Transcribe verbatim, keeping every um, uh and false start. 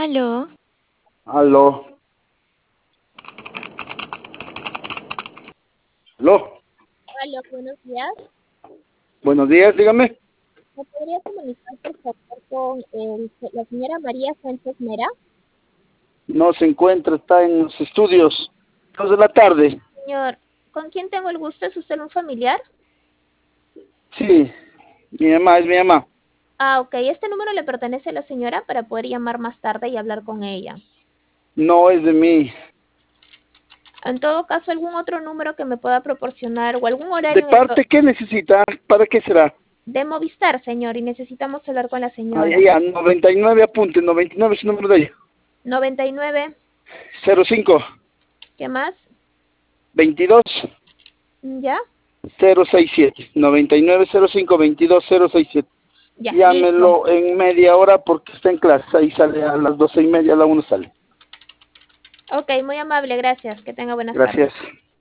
Aló. Aló. Aló. Hola, buenos días. Buenos días, dígame. ¿Me podría comunicar, por favor, con el- la señora María Sánchez Mera? No se encuentra, está en los estudios. Dos de la tarde. Señor, ¿con quién tengo el gusto? ¿Es usted un familiar? Sí, mi mamá, es mi mamá. Ah, ok. ¿Este número le pertenece a la señora para poder llamar más tarde y hablar con ella? No es de mí. En todo caso, ¿algún otro número que me pueda proporcionar o algún ¿De horario en el que... parte qué necesita? ¿Para qué será? De Movistar, señor, y necesitamos hablar con la Ah, señora. ya, noventa y nueve, apunte, noventa y nueve es el número de ella. noventa y nueve, Cero cinco, ¿qué más? veintidós, ¿Ya? cero seis siete. noventa y nueve, cero cinco, veintidós, cero seis siete. Ya, listo. Llámelo en media hora porque está en clase. Ahí sale a las doce y media, a la una sale. Ok, muy amable, gracias. Que tenga buenas tardes. Gracias.